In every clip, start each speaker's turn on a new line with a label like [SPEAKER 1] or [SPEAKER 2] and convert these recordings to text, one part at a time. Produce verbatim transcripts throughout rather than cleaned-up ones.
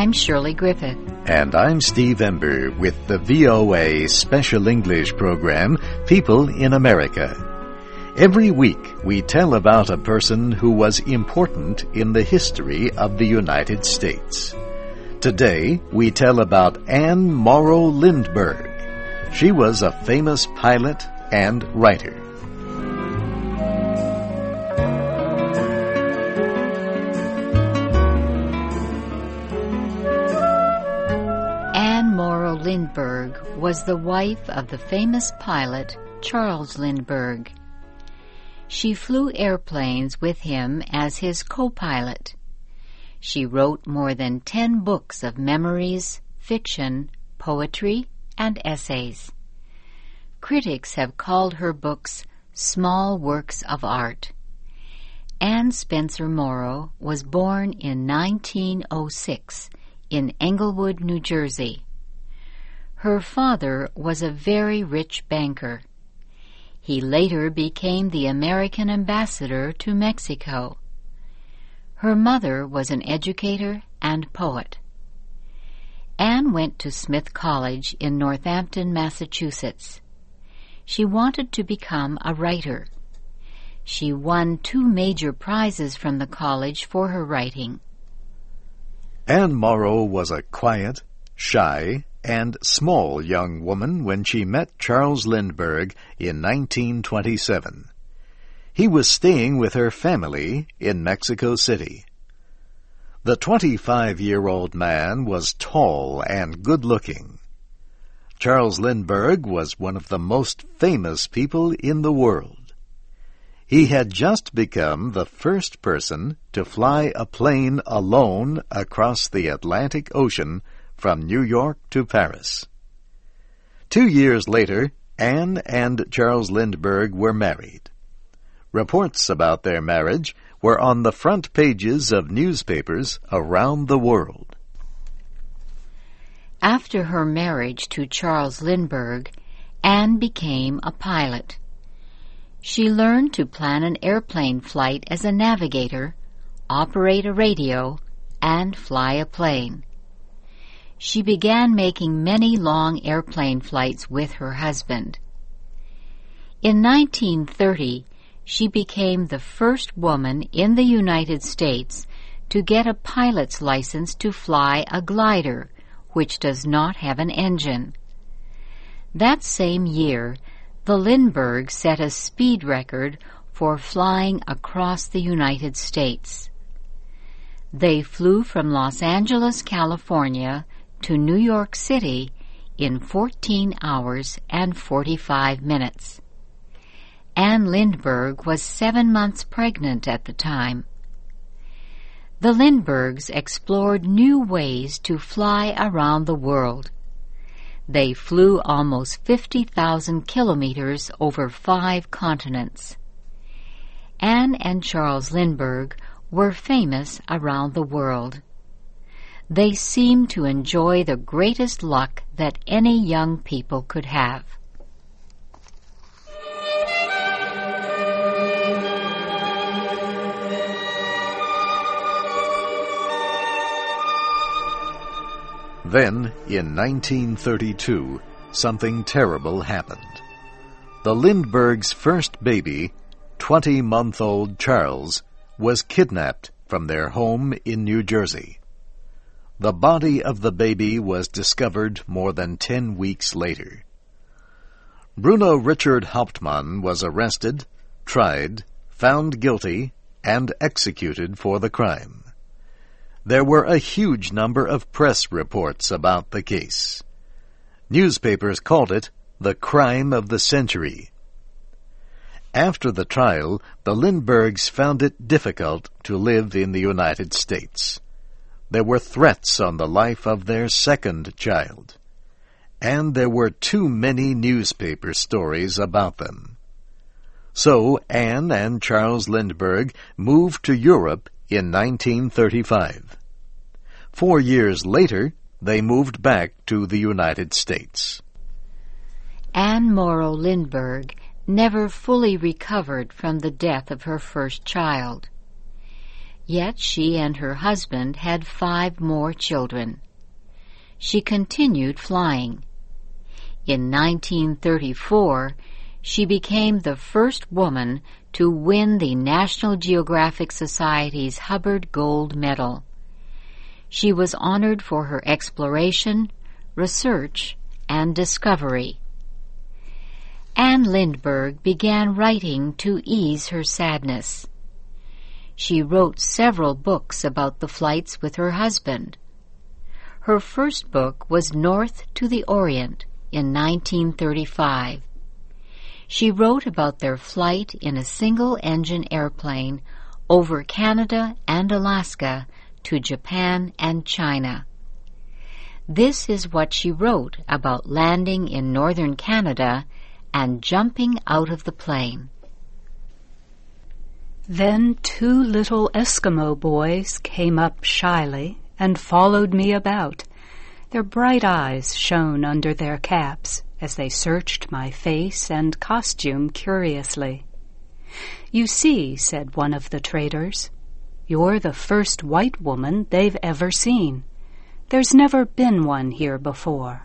[SPEAKER 1] I'm Shirley Griffith.
[SPEAKER 2] And I'm Steve Ember with the V O A Special English program, People in America. Every week we tell about a person who was important in the history of the United States. Today we tell about Anne Morrow Lindbergh. She was a famous pilot and writer.
[SPEAKER 1] Anne Morrow Lindbergh was the wife of the famous pilot Charles Lindbergh. She flew airplanes with him as his co-pilot. She wrote more than ten books of memories, fiction, poetry, and essays. Critics have called her books small works of art. Anne Spencer Morrow was born in nineteen oh six in Englewood, New Jersey. Her father was a very rich banker. He later became the American ambassador to Mexico. Her mother was an educator and poet. Anne went to Smith College in Northampton, Massachusetts. She wanted to become a writer. She won two major prizes from the college for her writing.
[SPEAKER 2] Anne Morrow was a quiet, shy, and small young woman when she met Charles Lindbergh in nineteen twenty-seven. He was staying with her family in Mexico City. The twenty-five-year-old man was tall and good-looking. Charles Lindbergh was one of the most famous people in the world. He had just become the first person to fly a plane alone across the Atlantic Ocean from New York to Paris. Two years later, Anne and Charles Lindbergh were married. Reports about their marriage were on the front pages of newspapers around the world.
[SPEAKER 1] After her marriage to Charles Lindbergh, Anne became a pilot. She learned to plan an airplane flight as a navigator, operate a radio, and fly a plane. She began making many long airplane flights with her husband. In nineteen thirty, she became the first woman in the United States to get a pilot's license to fly a glider, which does not have an engine. That same year, the Lindberghs set a speed record for flying across the United States. They flew from Los Angeles, California, to New York City in fourteen hours and forty-five minutes. Anne Lindbergh was seven months pregnant at the time. The Lindberghs explored new ways to fly around the world. They flew almost fifty thousand kilometers over five continents. Anne and Charles Lindbergh were famous around the world. They seemed to enjoy the greatest luck that any young people could have.
[SPEAKER 2] Then, in nineteen thirty-two, something terrible happened. The Lindberghs' first baby, twenty-month-old Charles, was kidnapped from their home in New Jersey. The body of the baby was discovered more than ten weeks later. Bruno Richard Hauptmann was arrested, tried, found guilty, and executed for the crime. There were a huge number of press reports about the case. Newspapers called it the crime of the century. After the trial, the Lindberghs found it difficult to live in the United States. There were threats on the life of their second child, and there were too many newspaper stories about them. So Anne and Charles Lindbergh moved to Europe in nineteen thirty-five. Four years later, they moved back to the United States.
[SPEAKER 1] Anne Morrow Lindbergh never fully recovered from the death of her first child. Yet she and her husband had five more children. She continued flying. In nineteen thirty-four, she became the first woman to win the National Geographic Society's Hubbard Gold Medal. She was honored for her exploration, research, and discovery. Anne Lindbergh began writing to ease her sadness. She wrote several books about the flights with her husband. Her first book was North to the Orient in nineteen thirty-five. She wrote about their flight in a single-engine airplane over Canada and Alaska to Japan and China. This is what she wrote about landing in northern Canada and jumping out of the plane.
[SPEAKER 3] Then two little Eskimo boys came up shyly and followed me about. Their bright eyes shone under their caps as they searched my face and costume curiously. "You see," said one of the traders, "you're the first white woman they've ever seen. There's never been one here before."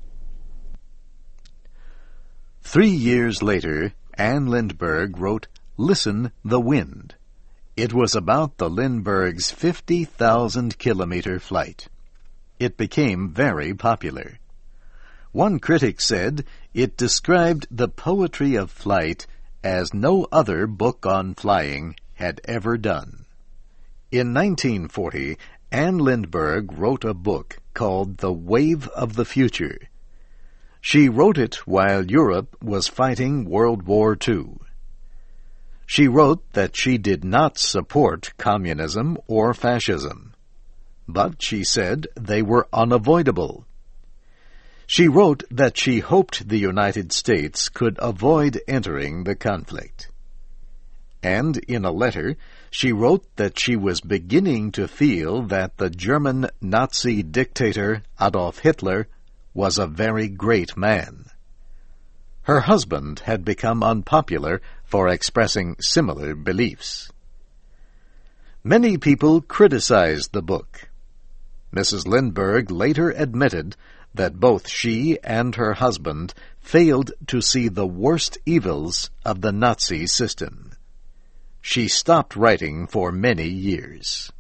[SPEAKER 2] Three years later, Anne Lindbergh wrote Listen the Wind. It was about the Lindberghs' fifty thousand kilometer flight. It became very popular. One critic said it described the poetry of flight as no other book on flying had ever done. In nineteen forty, Anne Lindbergh wrote a book called The Wave of the Future. She wrote it while Europe was fighting World War Two. She wrote that she did not support communism or fascism, but she said they were unavoidable. She wrote that she hoped the United States could avoid entering the conflict. And in a letter, she wrote that she was beginning to feel that the German Nazi dictator Adolf Hitler was a very great man. Her husband had become unpopular for expressing similar beliefs. Many people criticized the book. Missus Lindbergh later admitted that both she and her husband failed to see the worst evils of the Nazi system. She stopped writing for many years.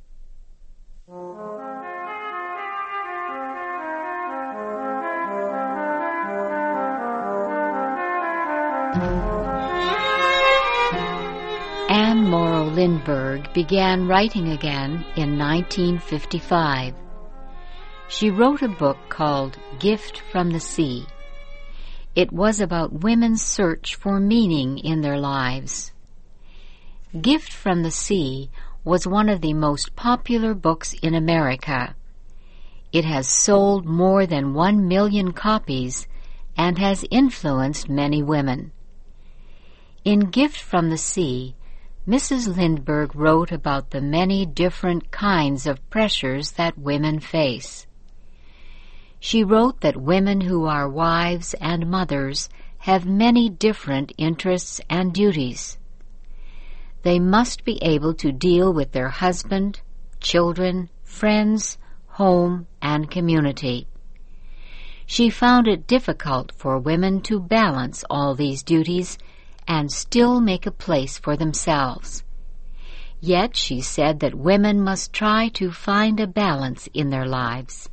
[SPEAKER 1] Anne Morrow Lindbergh began writing again in nineteen fifty-five. She wrote a book called Gift from the Sea. It was about women's search for meaning in their lives. Gift from the Sea was one of the most popular books in America. It has sold more than one million copies and has influenced many women. In Gift from the Sea, Missus Lindbergh wrote about the many different kinds of pressures that women face. She wrote that women who are wives and mothers have many different interests and duties. They must be able to deal with their husband, children, friends, home, and community. She found it difficult for women to balance all these duties and still make a place for themselves. Yet she said that women must try to find a balance in their lives.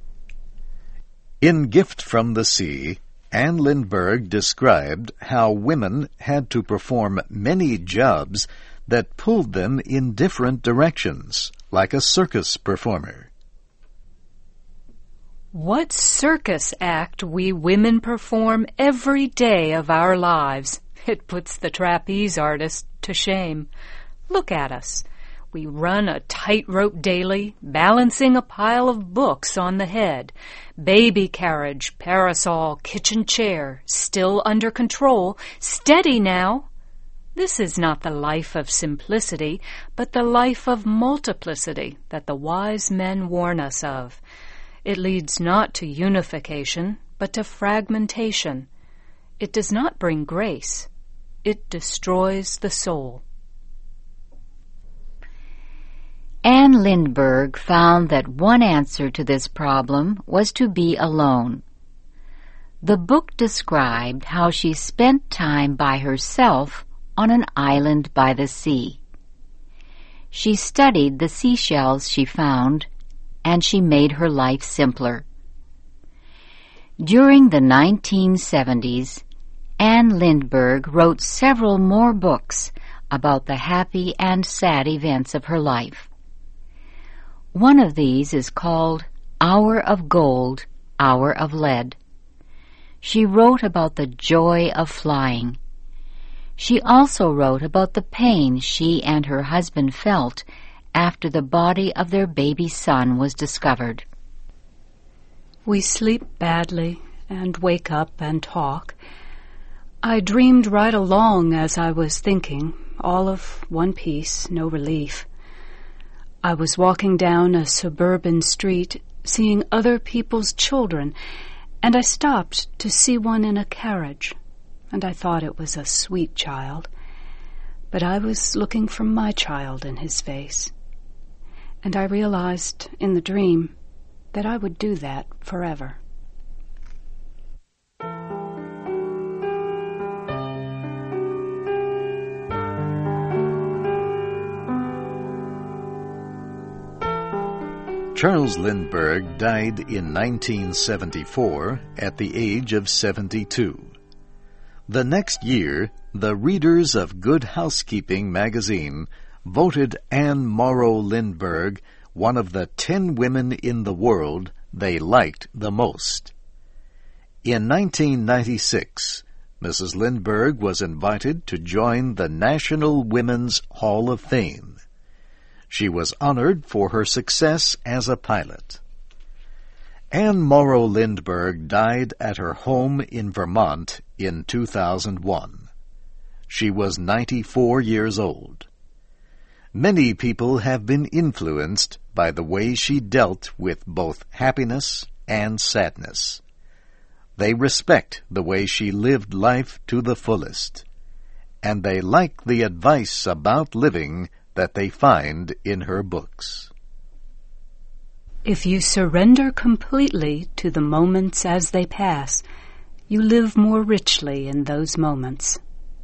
[SPEAKER 2] In Gift from the Sea, Anne Lindbergh described how women had to perform many jobs that pulled them in different directions, like a circus performer.
[SPEAKER 3] What circus act we women perform every day of our lives. It puts the trapeze artist to shame. Look at us. We run a tightrope daily, balancing a pile of books on the head. Baby carriage, parasol, kitchen chair, still under control. Steady now. This is not the life of simplicity, but the life of multiplicity that the wise men warn us of. It leads not to unification, but to fragmentation. It does not bring grace. It destroys the soul.
[SPEAKER 1] Anne Lindbergh found that one answer to this problem was to be alone. The book described how she spent time by herself on an island by the sea. She studied the seashells she found, and she made her life simpler. During the nineteen seventies, Anne Lindbergh wrote several more books about the happy and sad events of her life. One of these is called Hour of Gold, Hour of Lead. She wrote about the joy of flying. She also wrote about the pain she and her husband felt after the body of their baby son was discovered.
[SPEAKER 3] We sleep badly and wake up and talk. I dreamed right along as I was thinking, all of one piece, no relief. I was walking down a suburban street, seeing other people's children, and I stopped to see one in a carriage, and I thought it was a sweet child. But I was looking for my child in his face, and I realized in the dream that I would do that forever.
[SPEAKER 2] Charles Lindbergh died in nineteen seventy-four at the age of seventy-two. The next year, the readers of Good Housekeeping magazine voted Anne Morrow Lindbergh one of the ten women in the world they liked the most. In nineteen ninety-six, Missus Lindbergh was invited to join the National Women's Hall of Fame. She was honored for her success as a pilot. Anne Morrow Lindbergh died at her home in Vermont in two thousand one. She was ninety-four years old. Many people have been influenced by the way she dealt with both happiness and sadness. They respect the way she lived life to the fullest, and they like the advice about living that they find in her books.
[SPEAKER 3] If you surrender completely to the moments as they pass, you live more richly in those moments.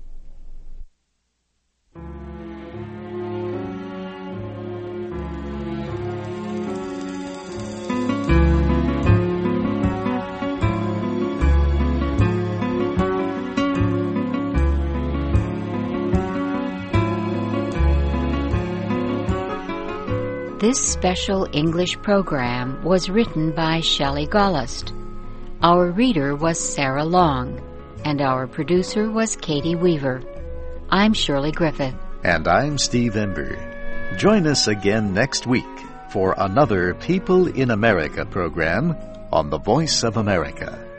[SPEAKER 1] This special English program was written by Shelley Gollust. Our reader was Sarah Long, and our producer was Katie Weaver. I'm Shirley Griffith.
[SPEAKER 2] And I'm Steve Ember. Join us again next week for another People in America program on the Voice of America.